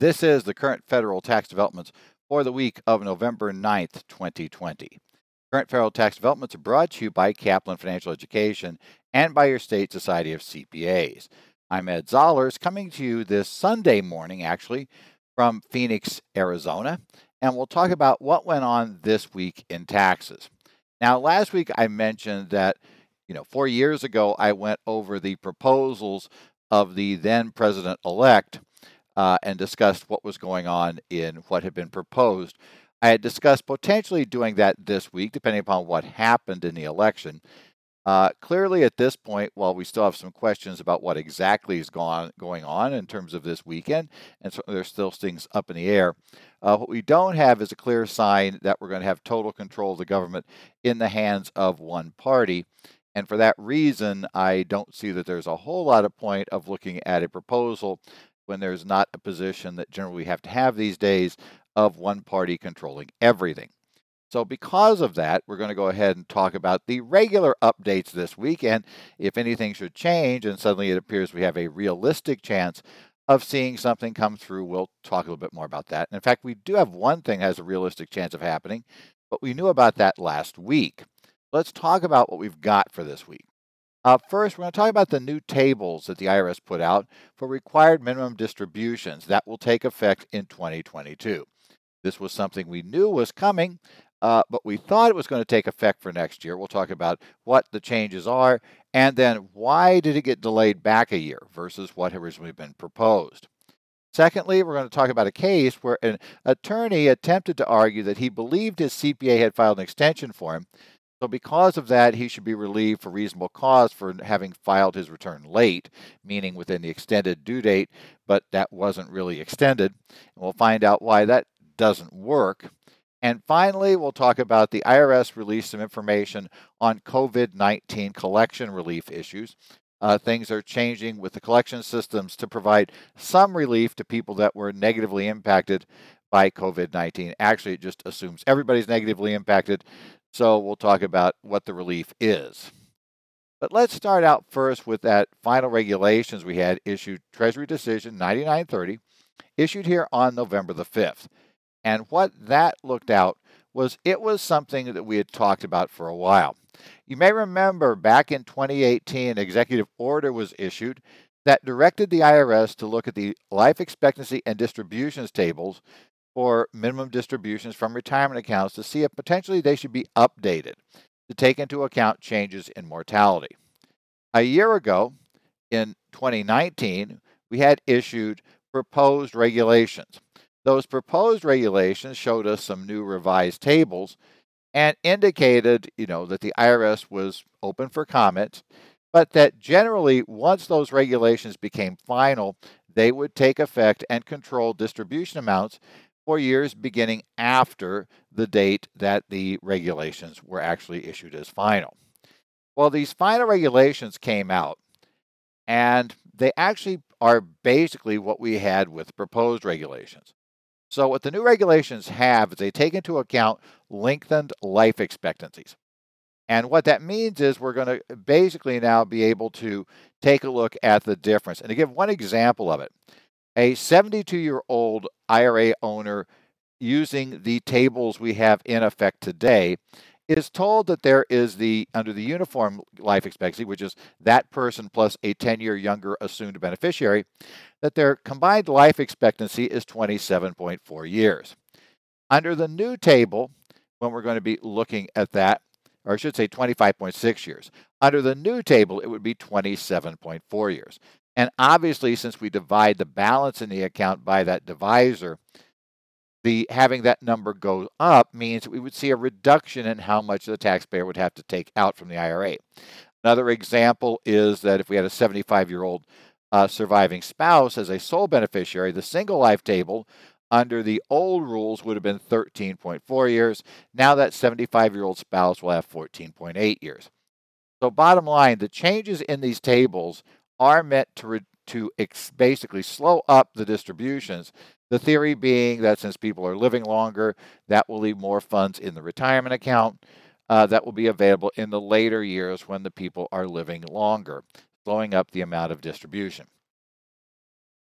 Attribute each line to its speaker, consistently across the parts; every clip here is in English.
Speaker 1: This is the current federal tax developments for the week of November 9th, 2020. Current federal tax developments are brought to you by Kaplan Financial Education and by your state Society of CPAs. I'm Ed Zollers, coming to you this Sunday morning, actually, from Phoenix, Arizona, and we'll talk about what went on this week in taxes. Now, last week I mentioned that, 4 years ago I went over the proposals of the then president-elect and discussed what was going on in what had been proposed. I had discussed potentially doing that this week, depending upon what happened in the election. Clearly, at this point, while we still have some questions about what exactly is going on in terms of this weekend, and so there's still things up in the air, what we don't have is a clear sign that we're going to have total control of the government in the hands of one party. And for that reason, I don't see that there's a whole lot of point of looking at a proposal when there's not a position that generally we have to have these days of one party controlling everything. So because of that, we're going to go ahead and talk about the regular updates this week. And if anything should change and suddenly it appears we have a realistic chance of seeing something come through, we'll talk a little bit more about that. And in fact, we do have one thing that has a realistic chance of happening, but we knew about that last week. Let's talk about what we've got for this week. First, we're going to talk about the new tables that the IRS put out for required minimum distributions that will take effect in 2022. This was something we knew was coming, but we thought it was going to take effect for next year. We'll talk about what the changes are and then why did it get delayed back a year versus what had originally been proposed. Secondly, we're going to talk about a case where an attorney attempted to argue that he believed his CPA had filed an extension for him. So because of that, he should be relieved for reasonable cause for having filed his return late, meaning within the extended due date, but that wasn't really extended. And we'll find out why that doesn't work. And finally, we'll talk about the IRS released some information on COVID-19 collection relief issues. Things are changing with the collection systems to provide some relief to people that were negatively impacted by COVID-19. Actually, it just assumes everybody's negatively impacted. So we'll talk about what the relief is. But let's start out first with that final regulations we had issued, Treasury Decision 9930, issued here on November the 5th. And what that looked out was it was something that we had talked about for a while. You may remember back in 2018, an executive order was issued that directed the IRS to look at the life expectancy and distributions tables for minimum distributions from retirement accounts to see if potentially they should be updated to take into account changes in mortality. A year ago, in 2019, we had issued proposed regulations. Those proposed regulations showed us some new revised tables and indicated, that the IRS was open for comment, but that generally, once those regulations became final, they would take effect and control distribution amounts for years beginning after the date that the regulations were actually issued as final. Well, these final regulations came out, and they actually are basically what we had with proposed regulations. So what the new regulations have is they take into account lengthened life expectancies. And what that means is we're going to basically now be able to take a look at the difference. And to give one example of it, a 72-year-old IRA owner using the tables we have in effect today is told that there is under the uniform life expectancy, which is that person plus a 10-year younger assumed beneficiary, that their combined life expectancy is 27.4 years. Under the new table, when we're going to be looking at that, or I should say 25.6 years. Under the new table, it would be 27.4 years. And obviously, since we divide the balance in the account by that divisor, having that number go up means that we would see a reduction in how much the taxpayer would have to take out from the IRA. Another example is that if we had a 75-year-old surviving spouse as a sole beneficiary, the single life table under the old rules would have been 13.4 years. Now that 75-year-old spouse will have 14.8 years. So bottom line, the changes in these tables are meant to basically slow up the distributions. The theory being that since people are living longer, that will leave more funds in the retirement account that will be available in the later years when the people are living longer, slowing up the amount of distribution.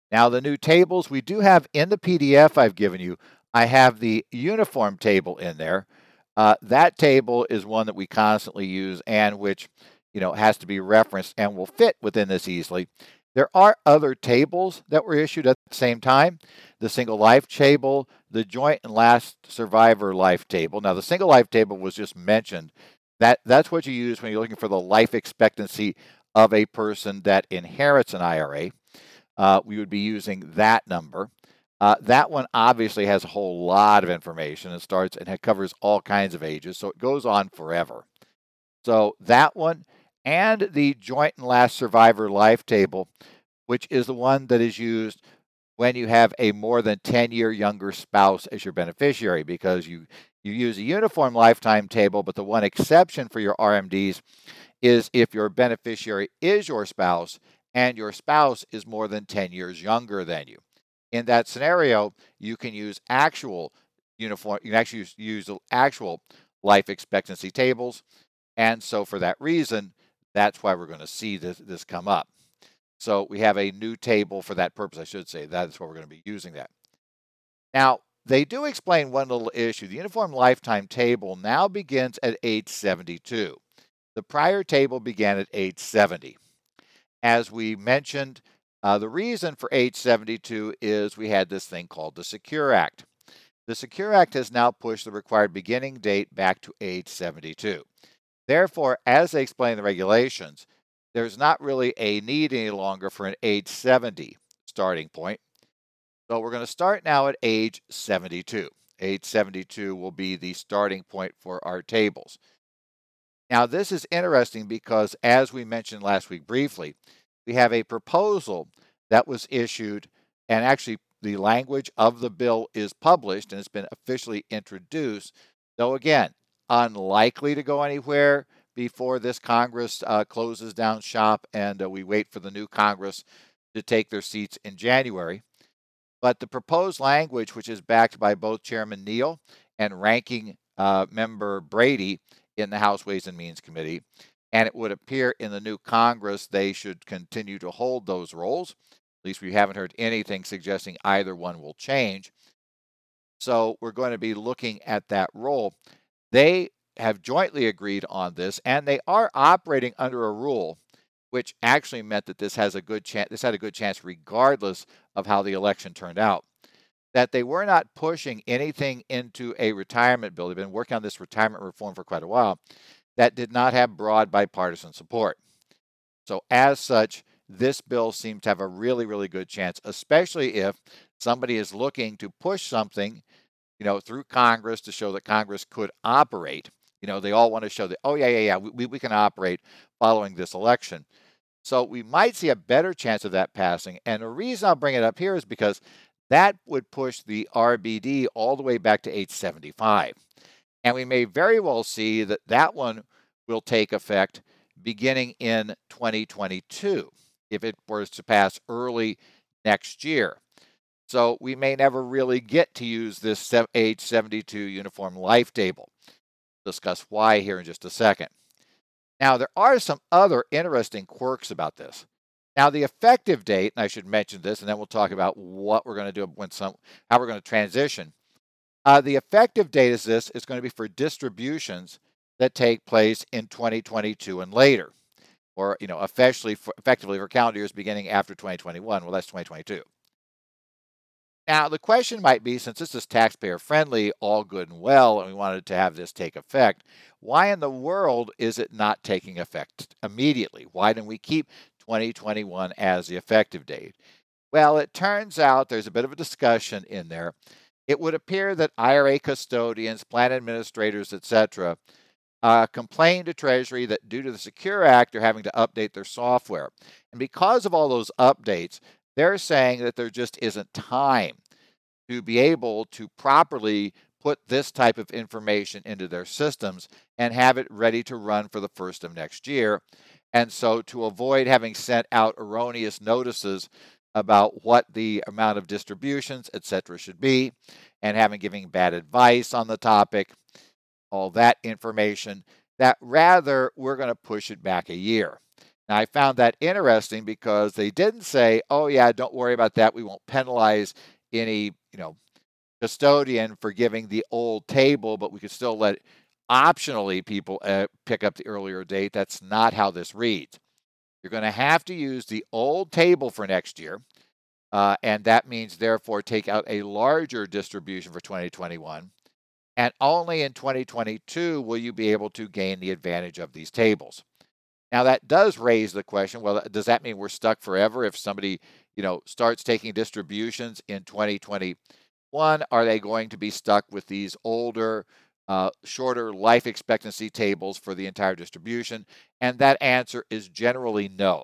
Speaker 1: Now, the new tables we do have in the PDF I've given you, I have the uniform table in there. That table is one that we constantly use and which, has to be referenced and will fit within this easily. There are other tables that were issued at the same time. The single life table, the joint and last survivor life table. Now, the single life table was just mentioned. That's what you use when you're looking for the life expectancy of a person that inherits an IRA. We would be using that number. That one obviously has a whole lot of information. It starts and it covers all kinds of ages, so it goes on forever. So that one and the joint and last survivor life table, which is the one that is used when you have a more than 10-year younger spouse as your beneficiary, because you use a uniform lifetime table, but the one exception for your RMDs is if your beneficiary is your spouse and your spouse is more than 10 years younger than you. In that scenario, you can use actual uniform, you can actually use the actual life expectancy tables. And so for that reason, that's why we're going to see this come up. So we have a new table for that purpose, I should say. That is what we're going to be using that. Now, they do explain one little issue. The uniform lifetime table now begins at age 72. The prior table began at age 70. As we mentioned, the reason for age 72 is we had this thing called the Secure Act. The Secure Act has now pushed the required beginning date back to age 72. Therefore, as they explain the regulations, there's not really a need any longer for an age 70 starting point. So we're going to start now at age 72. Age 72 will be the starting point for our tables. Now, this is interesting because, as we mentioned last week briefly, we have a proposal that was issued, and actually the language of the bill is published and it's been officially introduced, though again, unlikely to go anywhere before this Congress closes down shop and we wait for the new Congress to take their seats in January. But the proposed language, which is backed by both Chairman Neal and Ranking Member Brady in the House Ways and Means Committee, and it would appear in the new Congress they should continue to hold those roles. At least we haven't heard anything suggesting either one will change. So we're going to be looking at that role. They have jointly agreed on this, and they are operating under a rule which actually meant that this has a good chance. This had a good chance, regardless of how the election turned out. That they were not pushing anything into a retirement bill. They've been working on this retirement reform for quite a while. That did not have broad bipartisan support. So, as such, this bill seems to have a really, really good chance, especially if somebody is looking to push something, through Congress to show that Congress could operate. They all want to show that, oh, yeah, we can operate following this election. So we might see a better chance of that passing. And the reason I'll bring it up here is because that would push the RBD all the way back to age 75. And we may very well see that that one will take effect beginning in 2022 if it was to pass early next year. So we may never really get to use this age 72 uniform life table. We'll discuss why here in just a second. Now, there are some other interesting quirks about this. Now, the effective date, and I should mention this, and then we'll talk about what we're going to do how we're going to transition. The effective date is going to be for distributions that take place in 2022 and later, or effectively for calendar years beginning after 2021. Well, that's 2022. Now, the question might be, since this is taxpayer friendly, all good and well, and we wanted to have this take effect, why in the world is it not taking effect immediately? Why didn't we keep 2021 as the effective date? Well, it turns out there's a bit of a discussion in there. It would appear that IRA custodians, plan administrators, etc., complained to Treasury that due to the Secure Act, they're having to update their software. And because of all those updates, they're saying that there just isn't time to be able to properly put this type of information into their systems and have it ready to run for the first of next year. And so to avoid having sent out erroneous notices about what the amount of distributions, etc., should be, and having given bad advice on the topic, all that information, that rather we're going to push it back a year. Now, I found that interesting because they didn't say, oh, yeah, don't worry about that. We won't penalize any, custodian for giving the old table, but we could still let optionally people pick up the earlier date. That's not how this reads. You're going to have to use the old table for next year, and that means, therefore, take out a larger distribution for 2021. And only in 2022 will you be able to gain the advantage of these tables. Now, that does raise the question, well, does that mean we're stuck forever if somebody, starts taking distributions in 2021? Are they going to be stuck with these older, shorter life expectancy tables for the entire distribution? And that answer is generally no.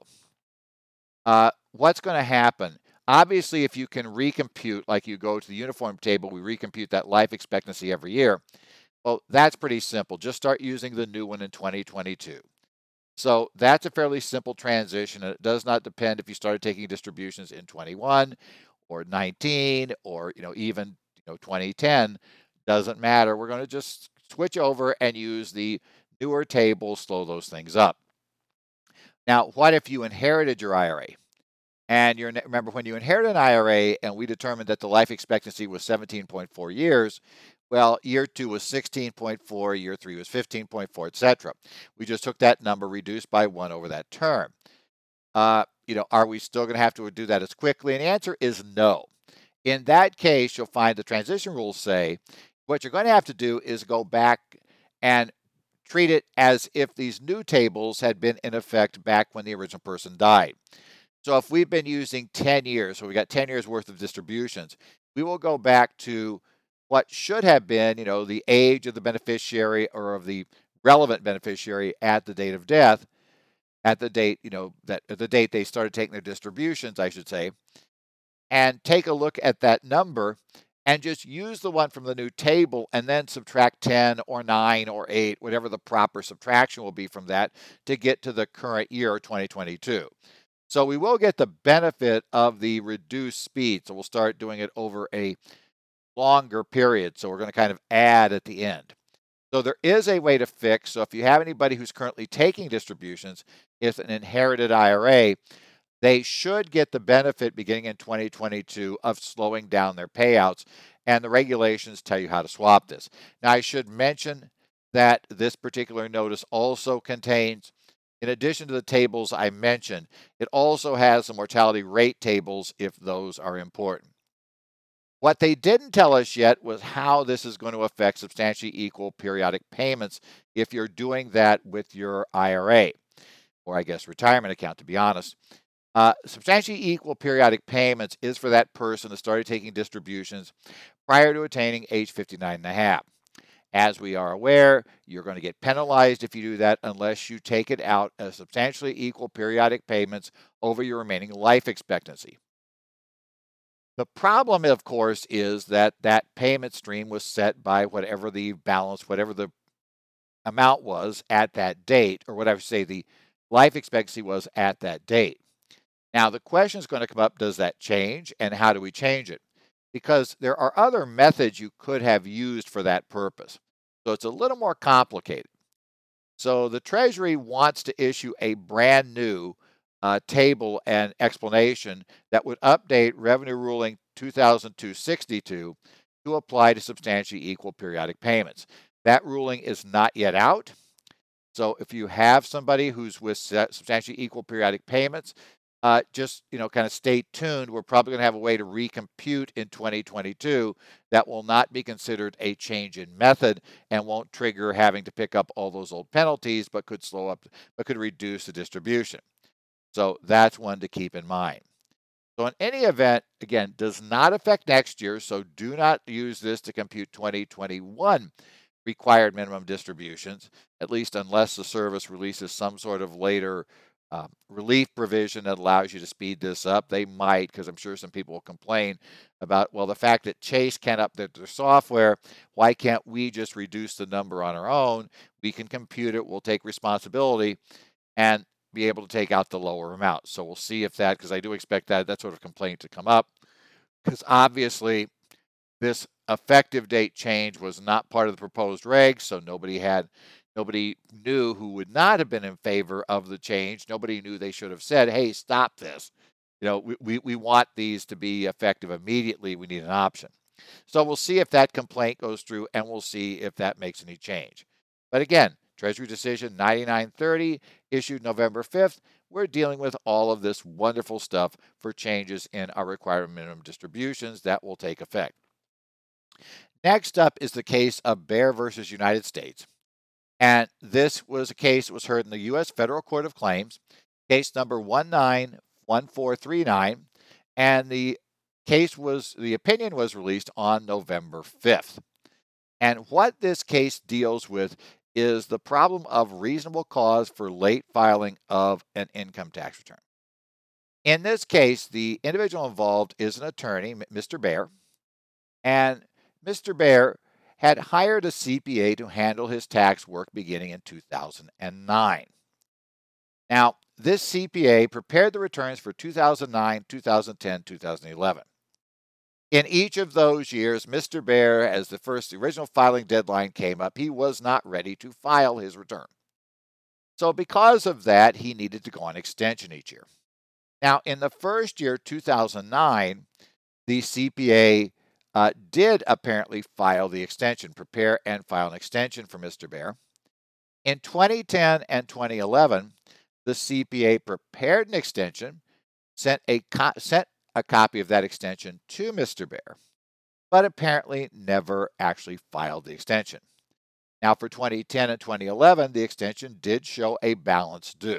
Speaker 1: What's going to happen? Obviously, if you can recompute, like you go to the uniform table, we recompute that life expectancy every year. Well, that's pretty simple. Just start using the new one in 2022. So that's a fairly simple transition, and it does not depend if you started taking distributions in 21 or 19 or even 2010. Doesn't matter. We're going to just switch over and use the newer table, slow those things up. Now, what if you inherited your IRA? And remember, when you inherit an IRA and we determined that the life expectancy was 17.4 years, well, year 2 was 16.4, year 3 was 15.4, etc. We just took that number, reduced by 1 over that term. Are we still going to have to do that as quickly? And the answer is no. In that case, you'll find the transition rules say what you're going to have to do is go back and treat it as if these new tables had been in effect back when the original person died. So if we've been using 10 years, so we got 10 years worth of distributions, we will go back to what should have been, the age of the beneficiary or of the relevant beneficiary at the date of death, at the date, the date they started taking their distributions, I should say, and take a look at that number and just use the one from the new table and then subtract 10 or 9 or 8, whatever the proper subtraction will be from that to get to the current year, 2022. So we will get the benefit of the reduced speed. So we'll start doing it over a longer period. So we're going to kind of add at the end. So there is a way to fix. So if you have anybody who's currently taking distributions, it's an inherited IRA, they should get the benefit beginning in 2022 of slowing down their payouts. And the regulations tell you how to swap this. Now, I should mention that this particular notice also contains, in addition to the tables I mentioned, it also has some mortality rate tables if those are important. What they didn't tell us yet was how this is going to affect substantially equal periodic payments if you're doing that with your IRA, or I guess retirement account, to be honest. Substantially equal periodic payments is for that person that started taking distributions prior to attaining age 59 and a half. As we are aware, you're going to get penalized if you do that unless you take it out as substantially equal periodic payments over your remaining life expectancy. The problem, of course, is that that payment stream was set by whatever the balance, whatever the amount was at that date, or whatever say the life expectancy was at that date. Now, the question is going to come up, does that change, and how do we change it? Because there are other methods you could have used for that purpose. So it's a little more complicated. So the Treasury wants to issue a brand new table and explanation that would update Revenue Ruling 2002-62 to apply to substantially equal periodic payments. That ruling is not yet out. So if you have somebody who's with substantially equal periodic payments, just kind of stay tuned. We're probably going to have a way to recompute in 2022 that will not be considered a change in method and won't trigger having to pick up all those old penalties, but could could reduce the distribution. So that's one to keep in mind. So in any event, again, does not affect next year. So do not use this to compute 2021 required minimum distributions, at least unless the service releases some sort of later relief provision that allows you to speed this up. They might, because I'm sure some people will complain about, well, the fact that Chase can't update their software, why can't we just reduce the number on our own? We can compute it, we'll take responsibility, and be able to take out the lower amount. So we'll see if that, because I do expect that sort of complaint to come up, because obviously this effective date change was not part of the proposed regs, so nobody had Nobody knew who would not have been in favor of the change. Nobody knew they should have said, hey, stop this. We want these to be effective immediately. We need an option. So we'll see if that complaint goes through, and we'll see if that makes any change. But again, Treasury Decision 9930, issued November 5th. We're dealing with all of this wonderful stuff for changes in our required minimum distributions that will take effect. Next up is the case of Baer versus United States. And this was a case that was heard in the U.S. Federal Court of Claims, case number 191439. And the opinion was released on November 5th. And what this case deals with is the problem of reasonable cause for late filing of an income tax return. In this case, the individual involved is an attorney, Mr. Baer, and Mr. Baer had hired a CPA to handle his tax work beginning in 2009. Now, this CPA prepared the returns for 2009, 2010, 2011. In each of those years, Mr. Baer, as the original filing deadline came up, he was not ready to file his return. So because of that, he needed to go on extension each year. Now, in the first year, 2009, the CPA did apparently file the extension, prepare and file an extension for Mr. Baer. In 2010 and 2011, the CPA prepared an extension, sent a copy of that extension to Mr. Baer, but apparently never actually filed the extension. Now, for 2010 and 2011, the extension did show a balance due.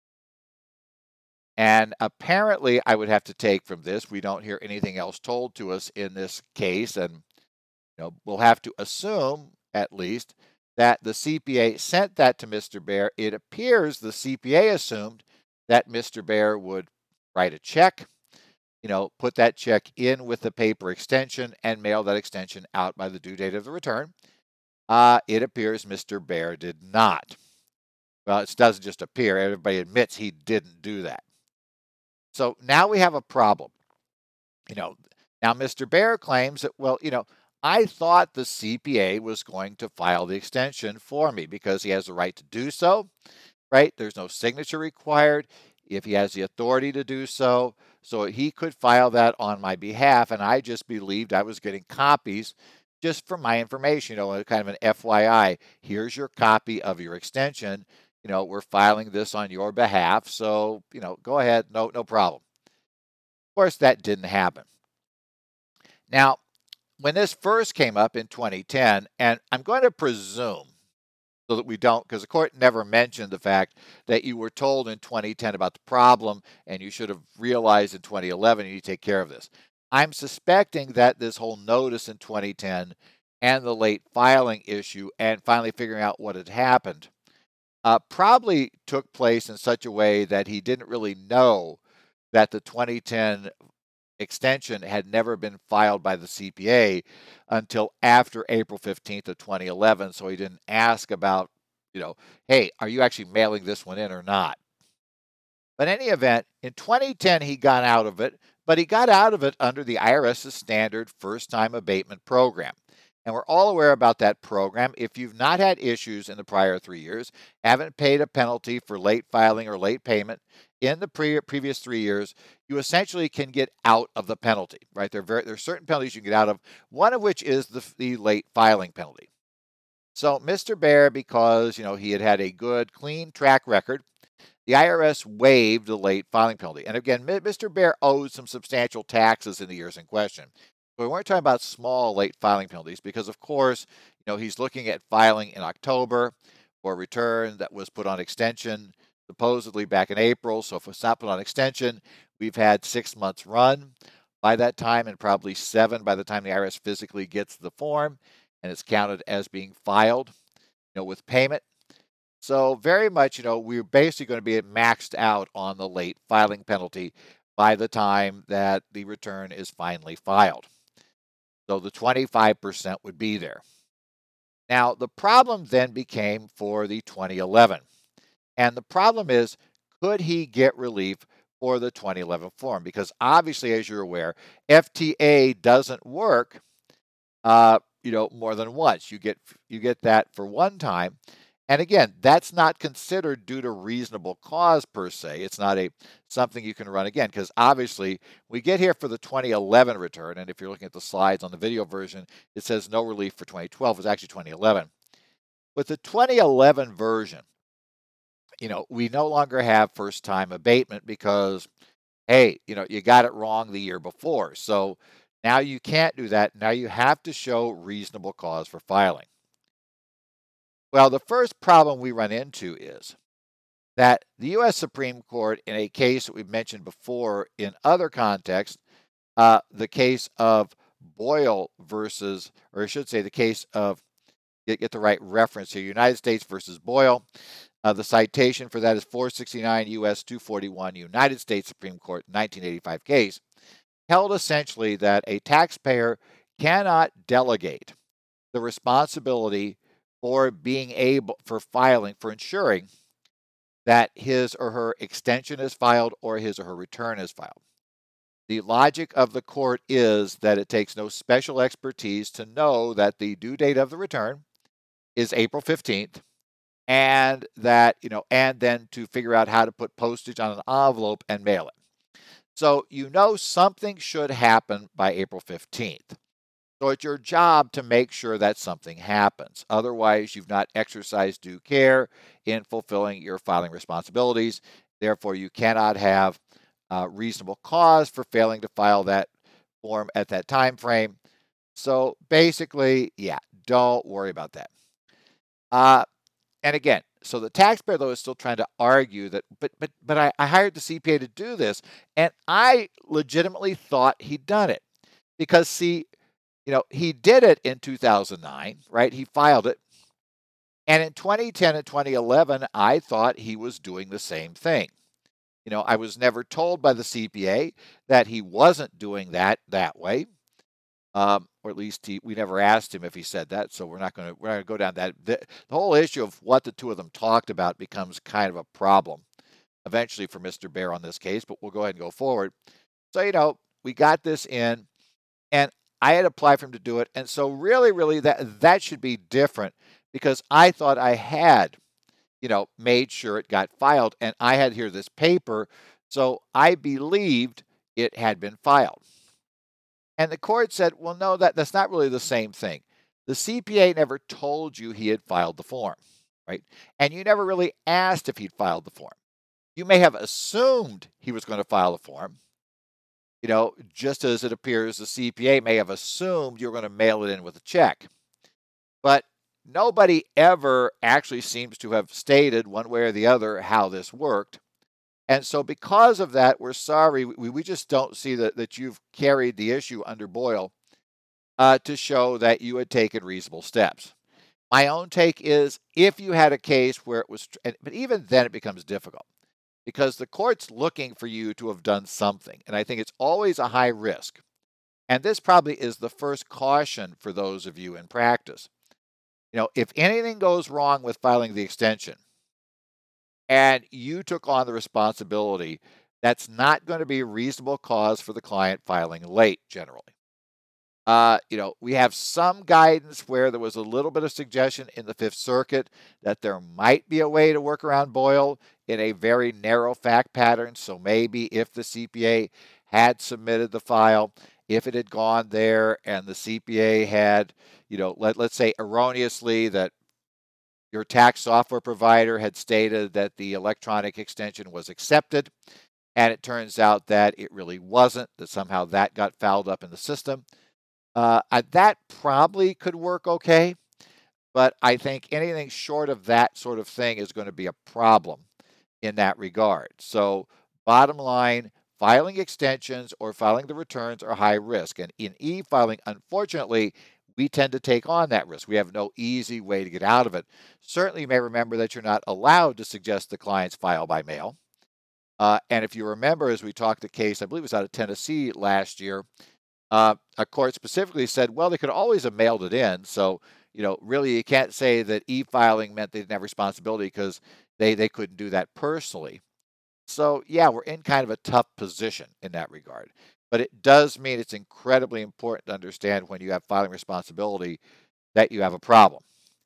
Speaker 1: And apparently, I would have to take from this, we don't hear anything else told to us in this case, and we'll have to assume, at least, that the CPA sent that to Mr. Baer. It appears the CPA assumed that Mr. Baer would write a check, put that check in with the paper extension and mail that extension out by the due date of the return. It appears Mr. Baer did not. Well, it doesn't just appear. Everybody admits he didn't do that. So now we have a problem. Now Mr. Baer claims that, well, I thought the CPA was going to file the extension for me because he has the right to do so, right? There's no signature required if he has the authority to do so. So he could file that on my behalf, and I just believed I was getting copies just for my information, kind of an FYI. Here's your copy of your extension. We're filing this on your behalf, so, go ahead, no problem. Of course, that didn't happen. Now, when this first came up in 2010, and I'm going to presume, so that we don't, because the court never mentioned the fact that you were told in 2010 about the problem, and you should have realized in 2011 you need to take care of this. I'm suspecting that this whole notice in 2010 and the late filing issue and finally figuring out what had happened probably took place in such a way that he didn't really know that the 2010 extension had never been filed by the CPA until after April 15th of 2011. So he didn't ask about, hey, are you actually mailing this one in or not? But in any event, in 2010, he got out of it, but he got out of it under the IRS's standard first-time abatement program. And we're all aware about that program. If you've not had issues in the prior 3 years, haven't paid a penalty for late filing or late payment in the previous 3 years, you essentially can get out of the penalty, right? There are certain penalties you can get out of, one of which is the late filing penalty. So Mr. Baer, because he had a good, clean track record, the IRS waived the late filing penalty. And again, Mr. Baer owed some substantial taxes in the years in question. We weren't talking about small late filing penalties because, of course, he's looking at filing in October for a return that was put on extension supposedly back in April. So if it's not put on extension, we've had 6 months run by that time and probably 7 by the time the IRS physically gets the form and it's counted as being filed, with payment. So very much, we're basically going to be maxed out on the late filing penalty by the time that the return is finally filed. So the 25% would be there. Now, the problem then became for the 2011. And the problem is, could he get relief for the 2011 form? Because obviously, as you're aware, FTA doesn't work, more than once. You get that for one time. And again, that's not considered due to reasonable cause per se. It's not something you can run again, because obviously we get here for the 2011 return, and if you're looking at the slides on the video version, it says no relief for 2012. It was actually 2011. With the 2011 version, we no longer have first-time abatement because, hey, you got it wrong the year before. So now you can't do that. Now you have to show reasonable cause for filing. Well, the first problem we run into is that the U.S. Supreme Court, in a case that we've mentioned before in other contexts, the case of Boyle versus, or I should say the case of, get the right reference here, United States versus Boyle. The citation for that is 469 U.S. 241, United States Supreme Court 1985 case, held essentially that a taxpayer cannot delegate the responsibility for for ensuring that his or her extension is filed or his or her return is filed. The logic of the court is that it takes no special expertise to know that the due date of the return is April 15th, and that, and then to figure out how to put postage on an envelope and mail it. So something should happen by April 15th. So it's your job to make sure that something happens. Otherwise, you've not exercised due care in fulfilling your filing responsibilities. Therefore, you cannot have reasonable cause for failing to file that form at that time frame. So basically, don't worry about that. And again, so the taxpayer, though, is still trying to argue that, but I hired the CPA to do this, and I legitimately thought he'd done it. Because, see, he did it in 2009, right? He filed it. And in 2010 and 2011, I thought he was doing the same thing. I was never told by the CPA that he wasn't doing that way. Or at least we never asked him if he said that, so we're not going to go down that. The whole issue of what the two of them talked about becomes kind of a problem eventually for Mr. Bear on this case, but we'll go ahead and go forward. So, we got this in, and I had applied for him to do it, and so really that should be different, because I thought I had, made sure it got filed, and I had here this paper, so I believed it had been filed. And the court said, well, no, that's not really the same thing. The CPA never told you he had filed the form, right? And you never really asked if he'd filed the form. You may have assumed he was going to file the form, just as it appears the CPA may have assumed you're going to mail it in with a check. But nobody ever actually seems to have stated one way or the other how this worked. And so because of that, we're sorry, we just don't see that you've carried the issue under Boyle to show that you had taken reasonable steps. My own take is, if you had a case where it was, but even then it becomes difficult, because the court's looking for you to have done something. And I think it's always a high risk. And this probably is the first caution for those of you in practice. If anything goes wrong with filing the extension, and you took on the responsibility, that's not going to be a reasonable cause for the client filing late, generally. We have some guidance where there was a little bit of suggestion in the Fifth Circuit that there might be a way to work around Boyle in a very narrow fact pattern. So maybe if the CPA had submitted the file, if it had gone there and the CPA had, let's say erroneously that your tax software provider had stated that the electronic extension was accepted, and it turns out that it really wasn't, that somehow that got fouled up in the system. That probably could work okay, but I think anything short of that sort of thing is going to be a problem in that regard. So bottom line, filing extensions or filing the returns are high risk. And in e-filing, unfortunately, we tend to take on that risk. We have no easy way to get out of it. Certainly, you may remember that you're not allowed to suggest the clients file by mail. And if you remember, as we talked the case, I believe it was out of Tennessee last year, a court specifically said, well, they could always have mailed it in. So, really, you can't say that e-filing meant they didn't have responsibility because they couldn't do that personally. So, yeah, we're in kind of a tough position in that regard. But it does mean it's incredibly important to understand when you have filing responsibility that you have a problem.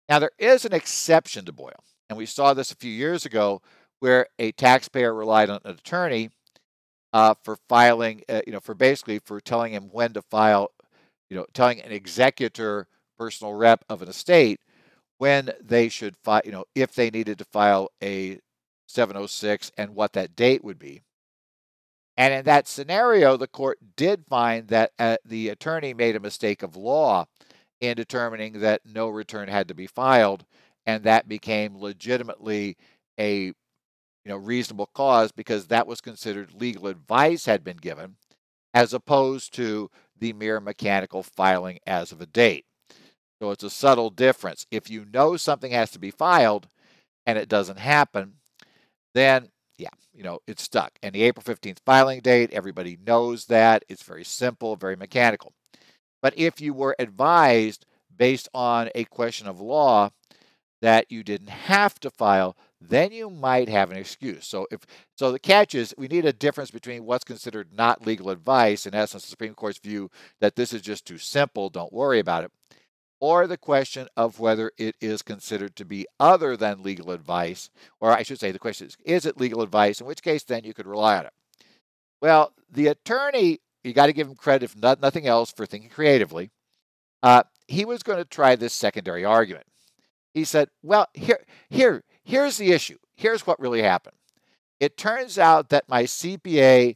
Speaker 1: Now, there is an exception to Boyle, and we saw this a few years ago where a taxpayer relied on an attorney for filing, for basically for telling him when to file, telling an executor, personal rep of an estate when they should file, if they needed to file a 706 and what that date would be. And in that scenario, the court did find that the attorney made a mistake of law in determining that no return had to be filed, and that became legitimately a reasonable cause because that was considered legal advice had been given, as opposed to the mere mechanical filing as of a date. So it's a subtle difference. If you know something has to be filed and it doesn't happen, then it's stuck. And the April 15th filing date, everybody knows that. It's very simple, very mechanical. But if you were advised based on a question of law that you didn't have to file, then you might have an excuse. So the catch is we need a difference between what's considered not legal advice, in essence, the Supreme Court's view that this is just too simple, don't worry about it, or the question of whether it is considered to be other than legal advice, or I should say the question is it legal advice, in which case then you could rely on it. Well, the attorney, you got to give him credit, if nothing else, for thinking creatively. He was going to try this secondary argument. He said, well, here's the issue. Here's what really happened. It turns out that my CPA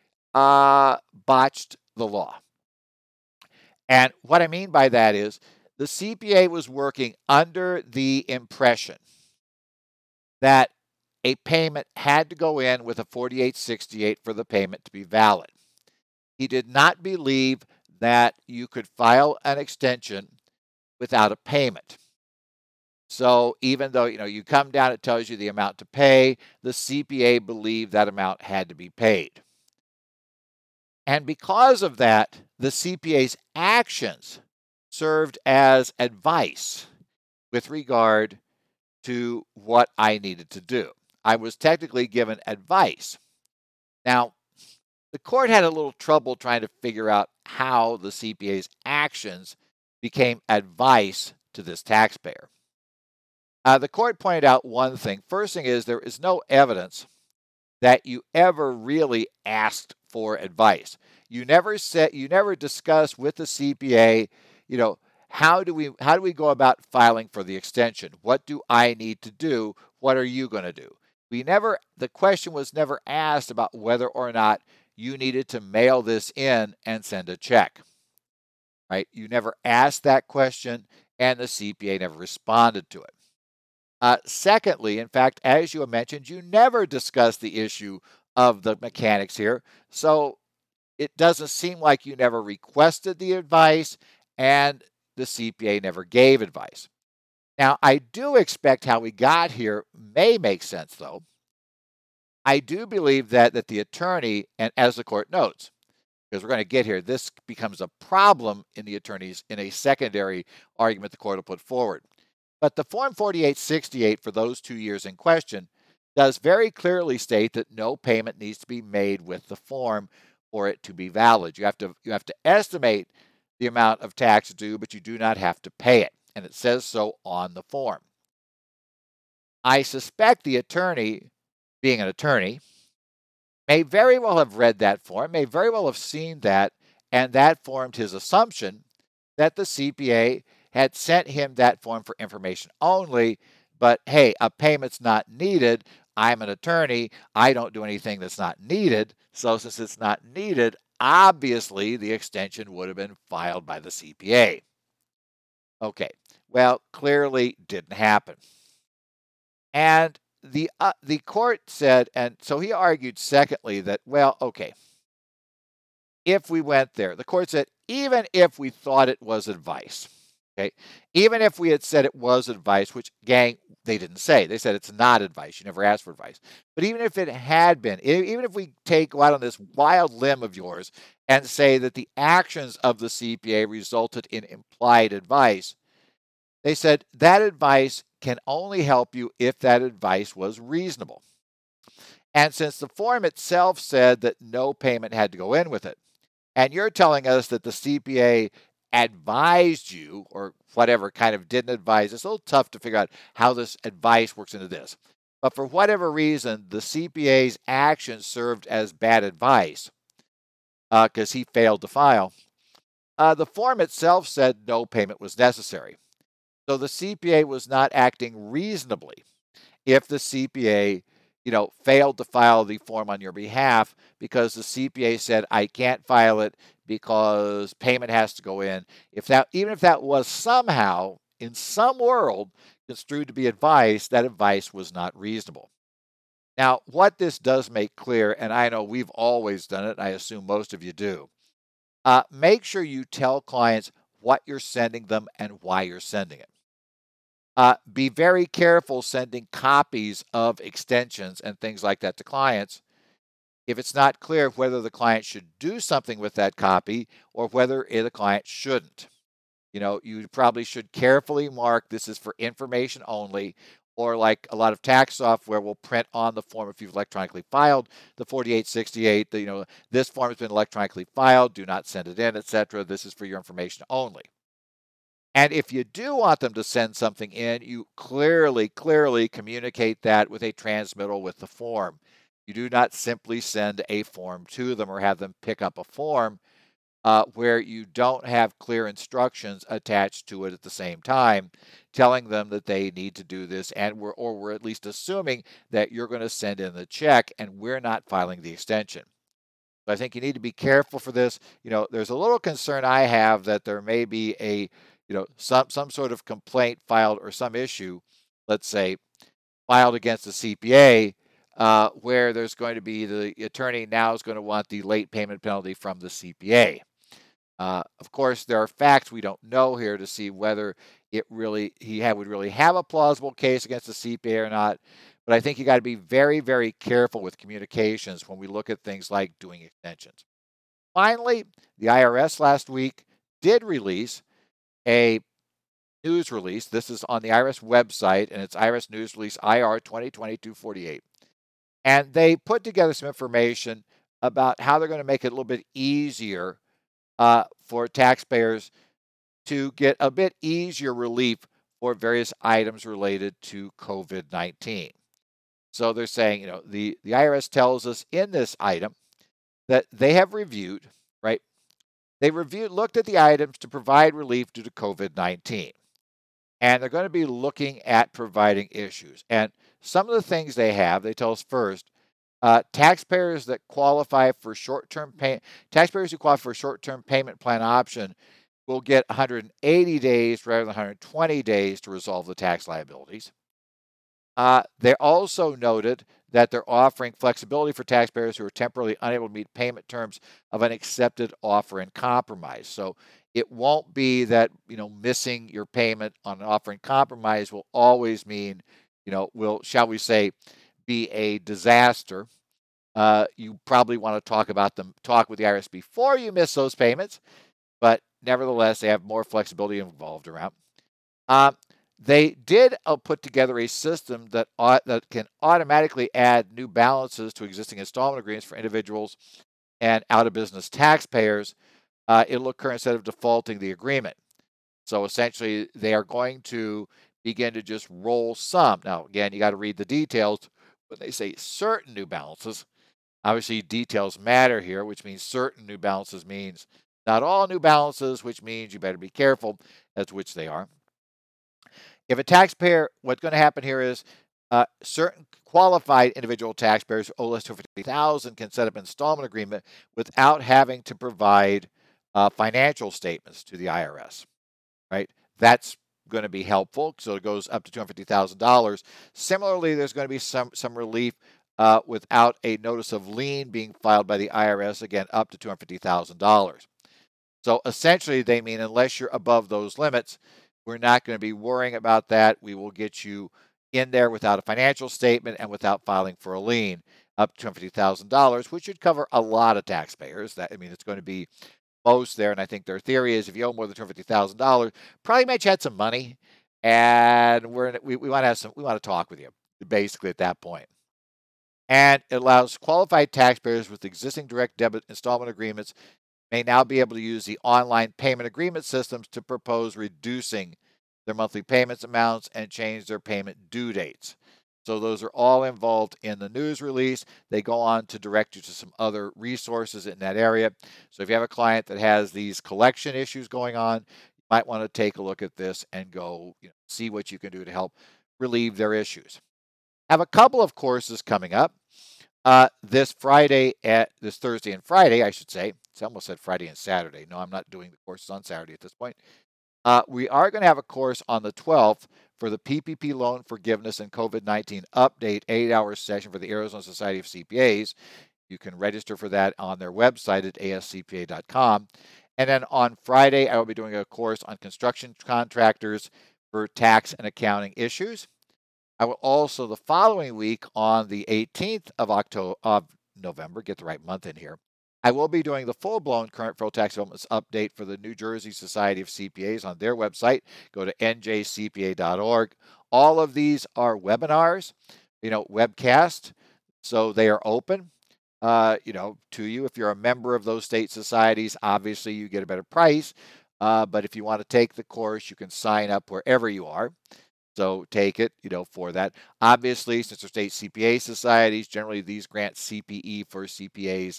Speaker 1: botched the law. And what I mean by that is the CPA was working under the impression that a payment had to go in with a 4868 for the payment to be valid. He did not believe that you could file an extension without a payment. So even though you come down, it tells you the amount to pay, the CPA believed that amount had to be paid. And because of that, the CPA's actions served as advice with regard to what I needed to do. I was technically given advice. Now, the court had a little trouble trying to figure out how the CPA's actions became advice to this taxpayer. The court pointed out one thing. First thing is there is no evidence that you ever really asked for advice. You never discussed with the CPA, how do we go about filing for the extension? What do I need to do? What are you going to do? The question was never asked about whether or not you needed to mail this in and send a check. Right? You never asked that question, and the CPA never responded to it. Secondly, in fact, as you mentioned, you never discussed the issue of the mechanics here. So it doesn't seem like you never requested the advice and the CPA never gave advice. Now, I do expect how we got here may make sense, though. I do believe that the attorney, and as the court notes, because we're going to get here, this becomes a problem in the attorneys in a secondary argument the court will put forward. But the Form 4868 for those 2 years in question does very clearly state that no payment needs to be made with the form for it to be valid. You have to estimate the amount of tax due, but you do not have to pay it. And it says so on the form. I suspect the attorney, being an attorney, may very well have read that form, may very well have seen that, and that formed his assumption that the CPA had sent him that form for information only, but hey, a payment's not needed. I'm an attorney. I don't do anything that's not needed. So since it's not needed, obviously the extension would have been filed by the CPA. Okay, well, clearly didn't happen. And the court said, and so he argued secondly that, well, okay, if we went there, the court said, even if we thought it was advice, okay, even if we had said it was advice, which, gang, they didn't say. They said it's not advice. You never asked for advice. But even if it had been, even if we go out on this wild limb of yours and say that the actions of the CPA resulted in implied advice, they said that advice can only help you if that advice was reasonable. And since the form itself said that no payment had to go in with it, and you're telling us that the CPA advised you or whatever kind of didn't advise. It's a little tough to figure out how this advice works into this. But for whatever reason, the CPA's actions served as bad advice because he failed to file. The form itself said no payment was necessary. So the CPA was not acting reasonably if the CPA, failed to file the form on your behalf because the CPA said, I can't file it because payment has to go in. Even if that was somehow, in some world, construed to be advice, that advice was not reasonable. Now, what this does make clear, and I know we've always done it, I assume most of you do, make sure you tell clients what you're sending them and why you're sending it. Be very careful sending copies of extensions and things like that to clients if it's not clear whether the client should do something with that copy or whether the client shouldn't. You probably should carefully mark this is for information only, or like a lot of tax software will print on the form if you've electronically filed the 4868, this form has been electronically filed, do not send it in, etc. This is for your information only. And if you do want them to send something in, you clearly communicate that with a transmittal with the form. You do not simply send a form to them or have them pick up a form where you don't have clear instructions attached to it at the same time, telling them that they need to do this, and we're at least assuming that you're going to send in the check and we're not filing the extension. So I think you need to be careful for this. There's a little concern I have that there may be some sort of complaint filed or some issue, let's say, filed against the CPA, where there's going to be the attorney now is going to want the late payment penalty from the CPA. Of course, there are facts we don't know here to see whether he would really have a plausible case against the CPA or not. But I think you got to be very, very careful with communications when we look at things like doing extensions. Finally, the IRS last week did release a news release. This is on the IRS website, and it's IRS News Release IR 2020-248. And they put together some information about how they're going to make it a little bit easier for taxpayers to get a bit easier relief for various items related to COVID-19. So they're saying, the IRS tells us in this item that they have reviewed, right? They looked at the items to provide relief due to COVID-19. And they're going to be looking at providing issues. And some of the things they tell us first, taxpayers who qualify for a short-term payment plan option will get 180 days rather than 120 days to resolve the tax liabilities. They also noted that they're offering flexibility for taxpayers who are temporarily unable to meet payment terms of an accepted offer in compromise. So it won't be that, missing your payment on an offer in compromise will always mean, shall we say, be a disaster. You probably want to talk with the IRS before you miss those payments, but nevertheless, they have more flexibility involved around. They did put together a system that can automatically add new balances to existing installment agreements for individuals and out-of-business taxpayers. It'll occur instead of defaulting the agreement. So essentially, they are going to begin to just roll some. Now, again, you got to read the details. When they say certain new balances, obviously details matter here, which means certain new balances means not all new balances, which means you better be careful as to which they are. If a taxpayer, what's going to happen here is certain qualified individual taxpayers who owe less than $50,000 can set up an installment agreement without having to provide financial statements to the IRS, right? That's going to be helpful, so it goes up to $250,000. Similarly, there's going to be some relief without a notice of lien being filed by the IRS, again, up to $250,000. So essentially, they mean unless you're above those limits, we're not going to be worrying about that. We will get you in there without a financial statement and without filing for a lien up to $250,000, which should cover a lot of taxpayers. It's going to be most there. And I think their theory is if you owe more than $250,000, probably meant you had some money, and we want to talk with you basically at that point. And it allows qualified taxpayers with existing direct debit installment agreements may now be able to use the online payment agreement systems to propose reducing their monthly payments amounts and change their payment due dates. So those are all involved in the news release. They go on to direct you to some other resources in that area. So if you have a client that has these collection issues going on, you might want to take a look at this and go, see what you can do to help relieve their issues. I have a couple of courses coming up. This Thursday and Friday, I should say. It's almost said Friday and Saturday. No, I'm not doing the courses on Saturday at this point. We are going to have a course on the 12th for the PPP loan forgiveness and COVID-19 update 8-hour session for the Arizona Society of CPAs. You can register for that on their website at ascpa.com. And then on Friday, I will be doing a course on construction contractors for tax and accounting issues. I will also, the following week on the 18th of November, get the right month in here, I will be doing the full-blown current federal tax developments update for the New Jersey Society of CPAs on their website. Go to njcpa.org. All of these are webinars, webcast, so they are open, to you. If you're a member of those state societies, obviously you get a better price. But if you want to take the course, you can sign up wherever you are. So take it, for that. Obviously, since they're state CPA societies, generally these grant CPE for CPAs.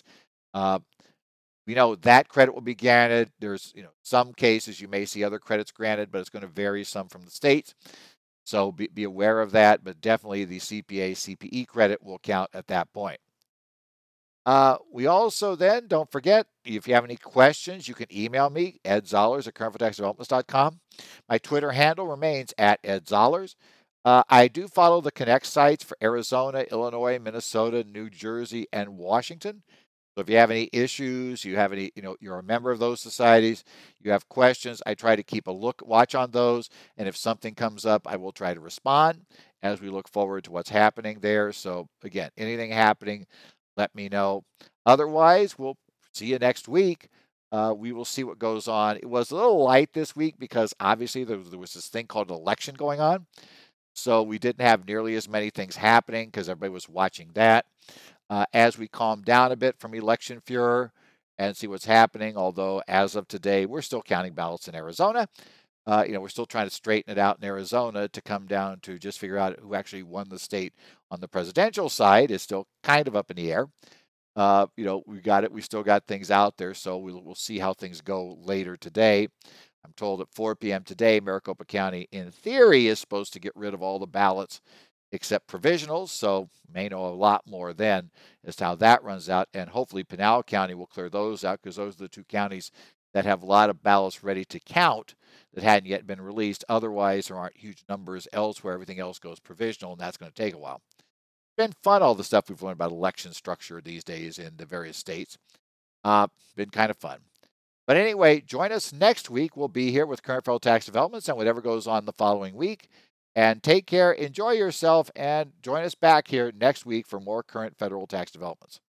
Speaker 1: That credit will be granted. There's, some cases you may see other credits granted, but it's going to vary some from the states. So be aware of that, but definitely the CPA CPE credit will count at that point. We also then, don't forget, if you have any questions, you can email me, Ed Zollers at currentfederaltaxdevelopments.com. My Twitter handle remains at Ed Zollers. I do follow the Connect sites for Arizona, Illinois, Minnesota, New Jersey, and Washington. So if you have any issues, you're a member of those societies, you have questions, I try to keep a watch on those. And if something comes up, I will try to respond as we look forward to what's happening there. So again, anything happening, let me know. Otherwise, we'll see you next week. We will see what goes on. It was a little light this week because obviously there was this thing called an election going on. So we didn't have nearly as many things happening because everybody was watching that. As we calm down a bit from election furor and see what's happening, although as of today, we're still counting ballots in Arizona. We're still trying to straighten it out in Arizona to come down to just figure out who actually won the state on the presidential side is still kind of up in the air. We got it. We still got things out there, so we'll see how things go later today. I'm told at 4 p.m. today, Maricopa County, in theory, is supposed to get rid of all the ballots except provisionals, so may know a lot more then as to how that runs out, and hopefully Pinal County will clear those out because those are the two counties that have a lot of ballots ready to count that hadn't yet been released. Otherwise, there aren't huge numbers elsewhere. Everything else goes provisional, and that's going to take a while. It's been fun, all the stuff we've learned about election structure these days in the various states. Been kind of fun. But anyway, join us next week. We'll be here with current federal tax developments and whatever goes on the following week. And take care, enjoy yourself, and join us back here next week for more current federal tax developments.